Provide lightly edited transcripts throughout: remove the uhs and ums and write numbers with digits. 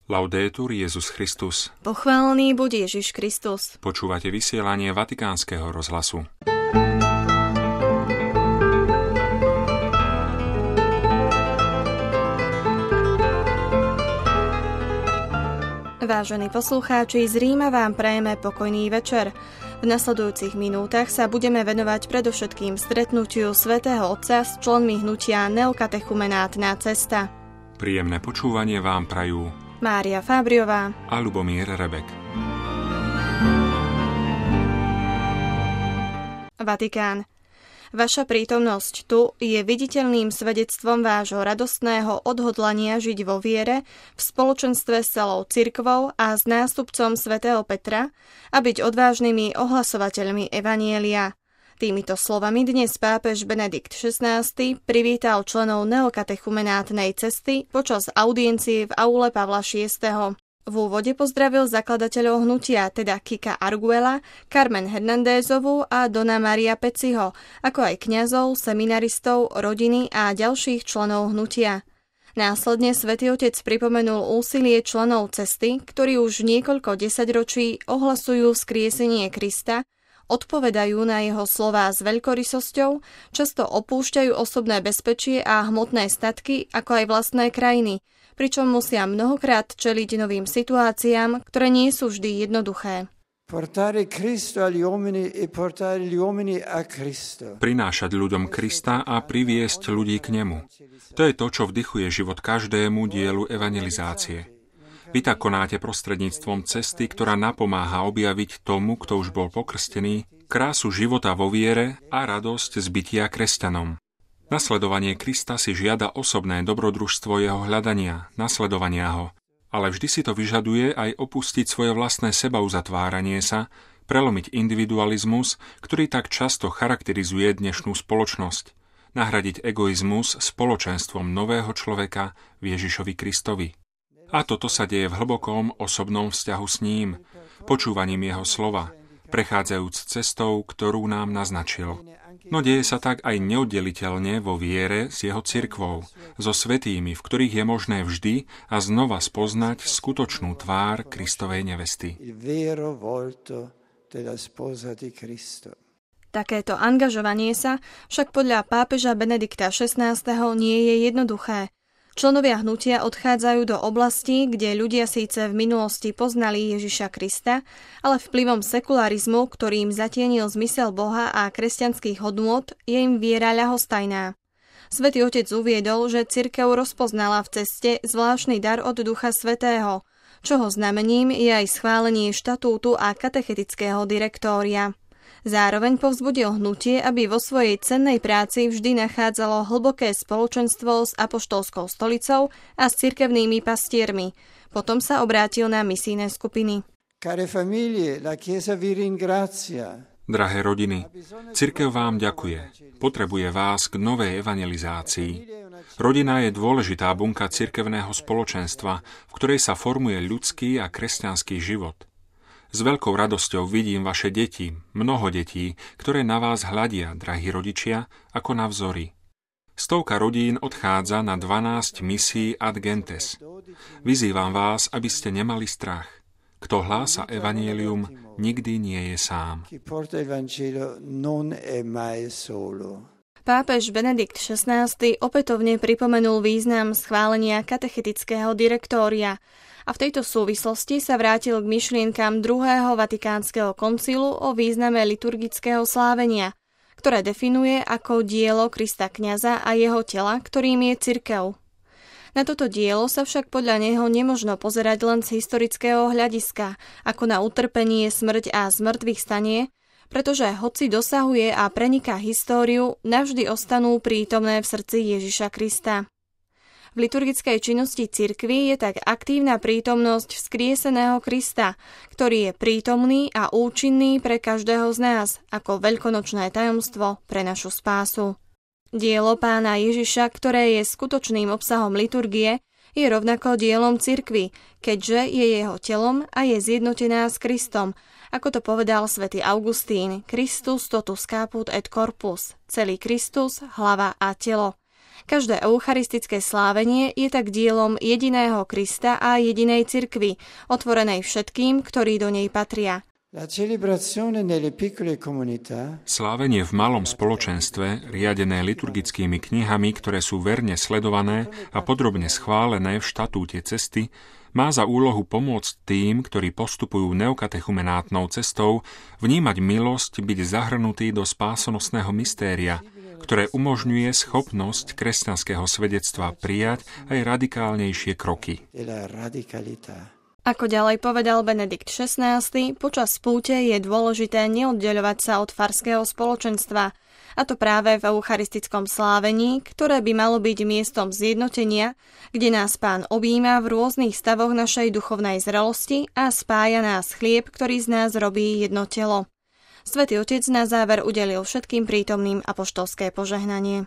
Laudetur Jesus Christus. Pochválený buď Ježiš Kristus. Počúvate vysielanie Vatikánskeho rozhlasu. Vážení poslucháči, z Ríma vám prajeme pokojný večer. V nasledujúcich minútach sa budeme venovať predovšetkým stretnutiu svätého Otca s členmi hnutia Neokatechumenátna cesta. Príjemné počúvanie vám prajú Mária Fábriová a Ľubomír Rebek. Vatikán. Vaša prítomnosť tu je viditeľným svedectvom vášho radostného odhodlania žiť vo viere, v spoločenstve s celou cirkvou a s nástupcom svätého Petra a byť odvážnymi ohlasovateľmi evanjelia. Týmito slovami dnes pápež Benedikt XVI privítal členov neokatechumenátnej cesty počas audiencie v aule Pavla VI. V úvode pozdravil zakladateľov hnutia, teda Kika Arguela, Carmen Hernándezovú a Dona Maria Peciho, ako aj kňazov, seminaristov, rodiny a ďalších členov hnutia. Následne Svätý Otec pripomenul úsilie členov cesty, ktorí už niekoľko desaťročí ohlasujú vzkriesenie Krista, odpovedajú na jeho slová s veľkorysosťou, často opúšťajú osobné bezpečie a hmotné statky, ako aj vlastné krajiny, pričom musia mnohokrát čeliť novým situáciám, ktoré nie sú vždy jednoduché. Prinášať ľuďom Krista a priviesť ľudí k nemu. To je to, čo vdychuje život každému dielu evangelizácie. Vy tak konáte prostredníctvom cesty, ktorá napomáha objaviť tomu, kto už bol pokrstený, krásu života vo viere a radosť z bytia kresťanom. Nasledovanie Krista si žiada osobné dobrodružstvo jeho hľadania, nasledovania ho, ale vždy si to vyžaduje aj opustiť svoje vlastné sebauzatváranie sa, prelomiť individualizmus, ktorý tak často charakterizuje dnešnú spoločnosť, nahradiť egoizmus spoločenstvom nového človeka v Ježišovi Kristovi. A toto sa deje v hlbokom osobnom vzťahu s ním, počúvaním jeho slova, prechádzajúc cestou, ktorú nám naznačil. No deje sa tak aj neoddeliteľne vo viere s jeho cirkvou, so svätými, v ktorých je možné vždy a znova spoznať skutočnú tvár Kristovej nevesty. Takéto angažovanie sa však podľa pápeža Benedikta XVI. Nie je jednoduché. Členovia hnutia odchádzajú do oblastí, kde ľudia síce v minulosti poznali Ježiša Krista, ale vplyvom sekularizmu, ktorým zatienil zmysel Boha a kresťanských hodnôt, je im viera ľahostajná. Svätý Otec uviedol, že cirkev rozpoznala v ceste zvláštny dar od Ducha Svätého, čoho znamením je aj schválenie štatútu a katechetického direktória. Zároveň povzbudil hnutie, aby vo svojej cennej práci vždy nachádzalo hlboké spoločenstvo s apoštolskou stolicou a s cirkevnými pastiermi. Potom sa obrátil na misijné skupiny. Drahé rodiny, cirkev vám ďakuje. Potrebuje vás k novej evangelizácii. Rodina je dôležitá bunka cirkevného spoločenstva, v ktorej sa formuje ľudský a kresťanský život. S veľkou radosťou vidím vaše deti, mnoho detí, ktoré na vás hľadia, drahí rodičia, ako na vzory. 100 rodín odchádza na 12 misií ad gentes. Vyzývam vás, aby ste nemali strach. Kto hlása evanjelium, nikdy nie je sám. Pápež Benedikt XVI opätovne pripomenul význam schválenia katechetického direktória a v tejto súvislosti sa vrátil k myšlienkam druhého Vatikánskeho koncilu o význame liturgického slávenia, ktoré definuje ako dielo Krista kňaza a jeho tela, ktorým je cirkev. Na toto dielo sa však podľa neho nemožno pozerať len z historického hľadiska, ako na utrpenie, smrť a zmrtvých stanie, pretože hoci dosahuje a preniká históriu, navždy ostanú prítomné v srdci Ježiša Krista. V liturgickej činnosti cirkvi je tak aktívna prítomnosť vzkrieseného Krista, ktorý je prítomný a účinný pre každého z nás, ako veľkonočné tajomstvo pre našu spásu. Dielo Pána Ježiša, ktoré je skutočným obsahom liturgie, je rovnako dielom cirkvi, keďže je jeho telom a je zjednotená s Kristom, ako to povedal svätý Augustín, Christus totus caput et corpus, celý Kristus, hlava a telo. Každé eucharistické slávenie je tak dielom jediného Krista a jedinej cirkvi, otvorenej všetkým, ktorí do nej patria. Slávenie v malom spoločenstve, riadené liturgickými knihami, ktoré sú verne sledované a podrobne schválené v štatúte cesty, má za úlohu pomôcť tým, ktorí postupujú neokatechumenátnou cestou, vnímať milosť byť zahrnutý do spásonosného mystéria, ktoré umožňuje schopnosť kresťanského svedectva prijať aj radikálnejšie kroky. Ako ďalej povedal Benedikt XVI, počas púte je dôležité neoddeľovať sa od farského spoločenstva, a to práve v eucharistickom slávení, ktoré by malo byť miestom zjednotenia, kde nás Pán objíma v rôznych stavoch našej duchovnej zrelosti a spája nás chlieb, ktorý z nás robí jedno telo. Svätý Otec na záver udelil všetkým prítomným apoštolské požehnanie.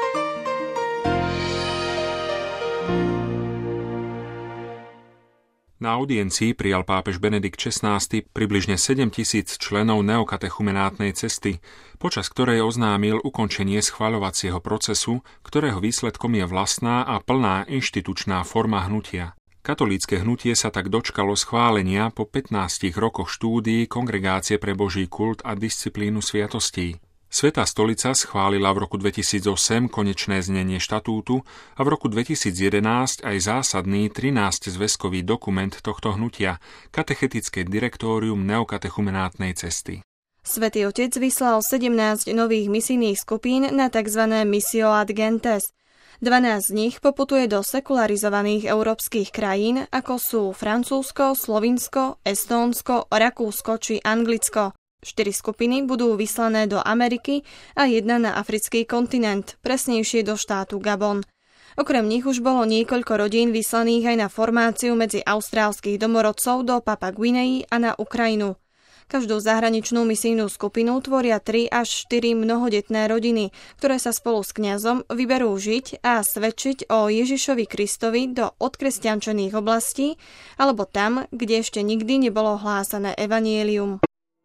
Na audiencii prijal pápež Benedikt XVI približne 7 000 členov neokatechumenátnej cesty, počas ktorej oznámil ukončenie schvaľovacieho procesu, ktorého výsledkom je vlastná a plná inštitučná forma hnutia. Katolícke hnutie sa tak dočkalo schválenia po 15 rokoch štúdií Kongregácie pre Boží kult a disciplínu sviatostí. Svätá stolica schválila v roku 2008 konečné znenie štatútu a v roku 2011 aj zásadný 13-zväzkový dokument tohto hnutia, katechetické direktórium neokatechumenátnej cesty. Svätý Otec vyslal 17 nových misijných skupín na tzv. Missio ad gentes. 12 z nich poputuje do sekularizovaných európskych krajín, ako sú Francúzsko, Slovinsko, Estónsko, Rakúsko či Anglicko. 4 skupiny budú vyslané do Ameriky a 1 na africký kontinent, presnejšie do štátu Gabon. Okrem nich už bolo niekoľko rodín vyslaných aj na formáciu medzi austrálskych domorodcov do Papua-Guinei a na Ukrajinu. Každú zahraničnú misijnú skupinu tvoria 3 až 4 mnohodetné rodiny, ktoré sa spolu s kňazom vyberú žiť a svedčiť o Ježišovi Kristovi do odkresťančených oblastí alebo tam, kde ešte nikdy nebolo hlásané evanjelium.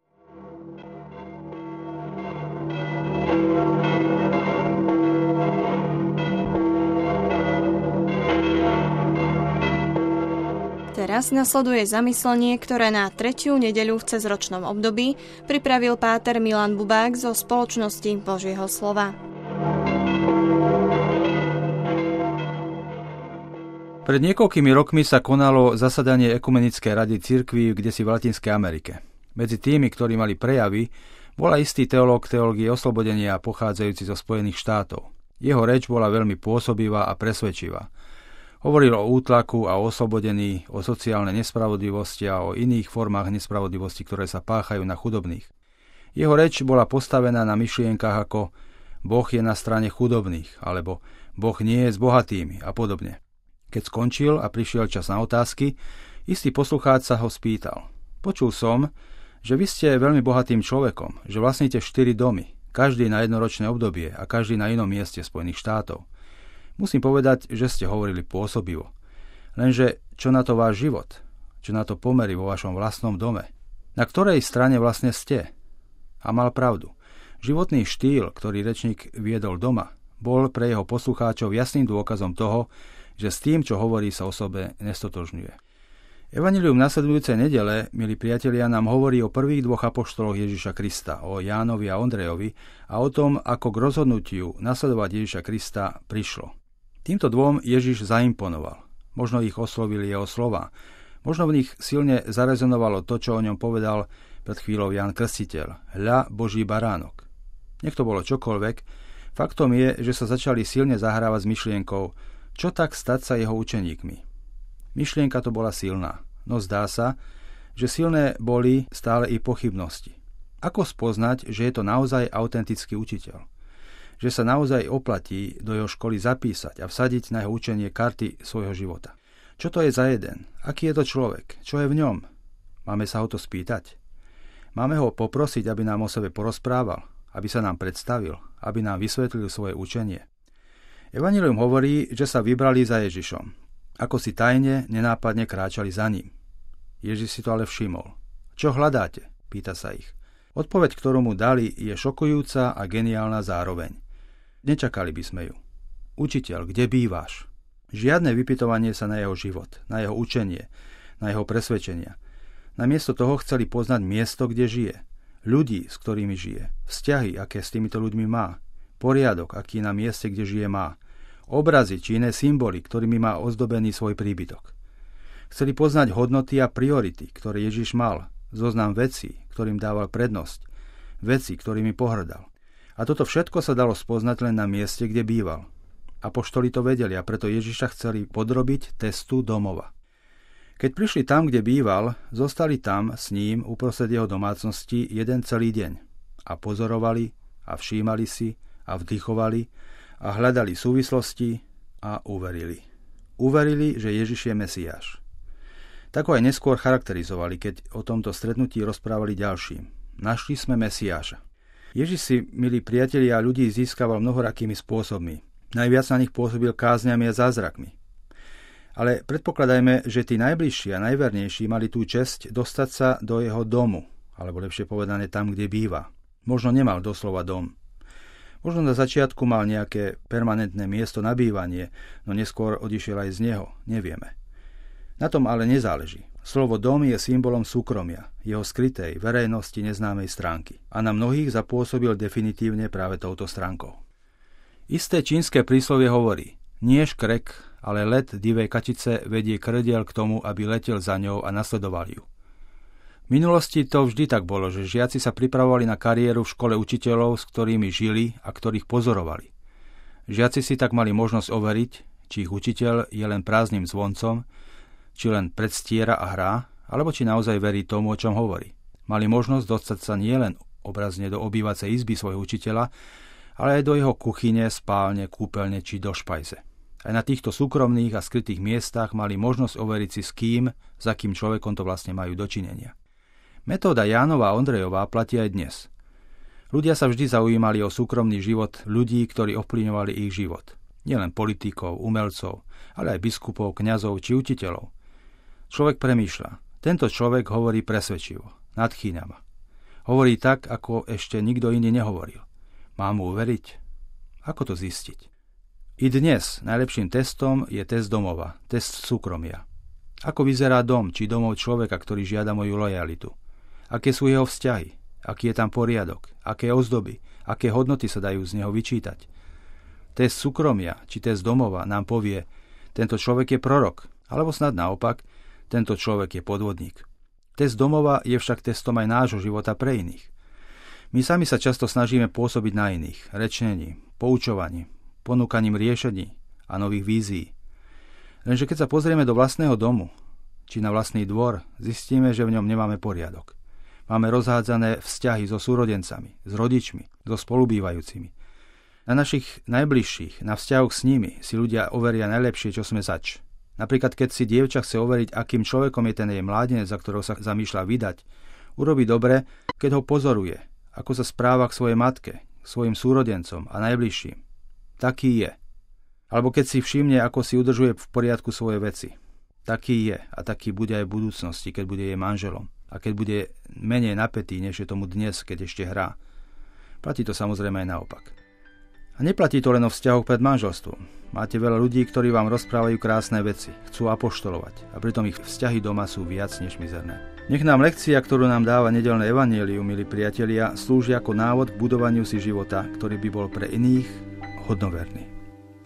Teraz nasleduje zamyslenie, ktoré na 3. nedeľu v cezročnom období pripravil páter Milan Bubák zo Spoločnosti Božieho slova. Pred niekoľkými rokmi sa konalo zasadanie Ekumenickej rady cirkví kdesi v Latinskej Amerike. Medzi tými, ktorí mali prejavy, bola istý teológ teológie oslobodenia pochádzajúci zo Spojených štátov. Jeho reč bola veľmi pôsobivá a presvedčivá. Hovoril o útlaku a o oslobodení, o sociálnej nespravodlivosti a o iných formách nespravodlivosti, ktoré sa páchajú na chudobných. Jeho reč bola postavená na myšlienkach ako Boh je na strane chudobných, alebo Boh nie je s bohatými a podobne. Keď skončil a prišiel čas na otázky, istý poslucháč sa ho spýtal. Počul som, že vy ste veľmi bohatým človekom, že vlastníte 4 domy, každý na jednoročné obdobie a každý na inom mieste Spojených štátov. Musím povedať, že ste hovorili pôsobivo. Lenže čo na to váš život? Čo na to pomery vo vašom vlastnom dome? Na ktorej strane vlastne ste? A mal pravdu. Životný štýl, ktorý rečník viedol doma, bol pre jeho poslucháčov jasným dôkazom toho, že s tým, čo hovorí, sa o sobe nestotožňuje. Evanjelium nasledujúcej nedele, milí priatelia, nám hovorí o prvých 2 apoštoloch Ježiša Krista, o Jánovi a Ondrejovi a o tom, ako k rozhodnutiu nasledovať Ježiša Krista prišlo. Týmto 2 Ježiš zaimponoval. Možno ich oslovili jeho slová. Možno v nich silne zarezonovalo to, čo o ňom povedal pred chvíľou Ján Krstiteľ. Hľa Boží baránok. Nech to bolo čokoľvek, faktom je, že sa začali silne zahrávať s myšlienkou, čo tak stať sa jeho učeníkmi. Myšlienka to bola silná, no zdá sa, že silné boli stále i pochybnosti. Ako spoznať, že je to naozaj autentický učiteľ? Že sa naozaj oplatí do jeho školy zapísať a vsadiť na jeho učenie karty svojho života. Čo to je za jeden? Aký je to človek? Čo je v ňom? Máme sa ho to spýtať? Máme ho poprosiť, aby nám o sebe porozprával, aby sa nám predstavil, aby nám vysvetlil svoje učenie. Evanjelium hovorí, že sa vybrali za Ježišom. Ako si tajne, nenápadne kráčali za ním. Ježiš si to ale všimol. Čo hľadáte? Pýta sa ich. Odpoveď, ktorú mu dali, je šokujúca a geniálna zároveň. Nečakali by sme ju. Učiteľ, kde bývaš? Žiadne vypytovanie sa na jeho život, na jeho učenie, na jeho presvedčenia. Namiesto toho chceli poznať miesto, kde žije, ľudí, s ktorými žije, vzťahy, aké s týmito ľuďmi má, poriadok, aký na mieste, kde žije má, obrazy či iné symboly, ktorými má ozdobený svoj príbytok. Chceli poznať hodnoty a priority, ktoré Ježiš mal, zoznam vecí, ktorým dával prednosť, veci, ktorými pohrdal. A toto všetko sa dalo spoznať len na mieste, kde býval. Apoštoli to vedeli a preto Ježiša chceli podrobiť testu domova. Keď prišli tam, kde býval, zostali tam s ním uprostred jeho domácnosti jeden celý deň a pozorovali a všímali si a vdychovali a hľadali súvislosti a uverili. Uverili, že Ježiš je Mesiáš. Tak ho aj neskôr charakterizovali, keď o tomto stretnutí rozprávali ďalším. Našli sme Mesiáša. Ježiš si, milí priatelia, ľudí získaval mnohorakými spôsobmi. Najviac na nich pôsobil kázňami a zázrakmi. Ale predpokladajme, že tí najbližší a najvernejší mali tú česť dostať sa do jeho domu, alebo lepšie povedané tam, kde býva. Možno nemal doslova dom. Možno na začiatku mal nejaké permanentné miesto na bývanie, no neskôr odišiel aj z neho, nevieme. Na tom ale nezáleží. Slovo dom je symbolom súkromia, jeho skrytej, verejnosti neznámej stránky. A na mnohých zapôsobil definitívne práve touto stránkou. Isté čínske príslovie hovorí: nie škrek, ale let divej kačice vedie krdiel k tomu, aby letel za ňou a nasledoval ju. V minulosti to vždy tak bolo, že žiaci sa pripravovali na kariéru v škole učiteľov, s ktorými žili a ktorých pozorovali. Žiaci si tak mali možnosť overiť, či ich učiteľ je len prázdnym zvoncom, či len predstiera a hrá, alebo či naozaj verí tomu, o čom hovorí. Mali možnosť dostať sa nielen obrazne do obývacej izby svojho učiteľa, ale aj do jeho kuchyne, spálne, kúpeľne či do špajze. Aj na týchto súkromných a skrytých miestach mali možnosť overiť si, s kým, za kým človekom to vlastne majú dočinenia. Metóda Jánova a Ondrejová platí aj dnes. Ľudia sa vždy zaujímali o súkromný život ľudí, ktorí ovplyvňovali ich život. Nielen politikov, umelcov, ale aj biskupov, kňazov či učiteľov. Človek premýšľa. Tento človek hovorí presvedčivo, nadchýňa ma. Hovorí tak, ako ešte nikto iný nehovoril. Mám mu uveriť? Ako to zistiť? I dnes najlepším testom je test domova, test súkromia. Ako vyzerá dom či domov človeka, ktorý žiada moju lojalitu? Aké sú jeho vzťahy? Aký je tam poriadok? Aké ozdoby? Aké hodnoty sa dajú z neho vyčítať? Test súkromia či test domova nám povie: tento človek je prorok, alebo snad naopak, tento človek je podvodník. Test domova je však testom aj nášho života pre iných. My sami sa často snažíme pôsobiť na iných, rečnení, poučovaní, ponúkaním riešení a nových vízií. Lenže keď sa pozrieme do vlastného domu, či na vlastný dvor, zistíme, že v ňom nemáme poriadok. Máme rozhádzané vzťahy so súrodencami, s rodičmi, so spolubývajúcimi. Na našich najbližších, na vzťahoch s nimi si ľudia overia najlepšie, čo sme zač. Napríklad, keď si dievča chce overiť, akým človekom je ten jej mládenec, za ktorého sa zamýšľa vydať, urobí dobre, keď ho pozoruje, ako sa správa k svojej matke, k svojim súrodencom a najbližším. Taký je. Alebo keď si všimne, ako si udržuje v poriadku svoje veci. Taký je a taký bude aj v budúcnosti, keď bude jej manželom. A keď bude menej napätý, než je tomu dnes, keď ešte hrá. Platí to samozrejme aj naopak. A neplatí to len o vzťahoch pred manželstvom. Máte veľa ľudí, ktorí vám rozprávajú krásne veci, chcú apoštolovať a pritom ich vzťahy doma sú viac než mizerné. Nech nám lekcia, ktorú nám dáva nedeľné evanjelium, milí priatelia, slúži ako návod k budovaniu si života, ktorý by bol pre iných hodnoverný.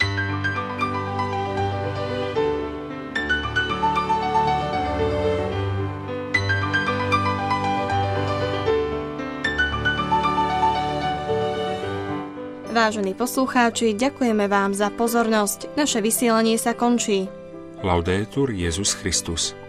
Vážení poslucháči, ďakujeme vám za pozornosť. Naše vysielanie sa končí. Laudetur Jesus Christus.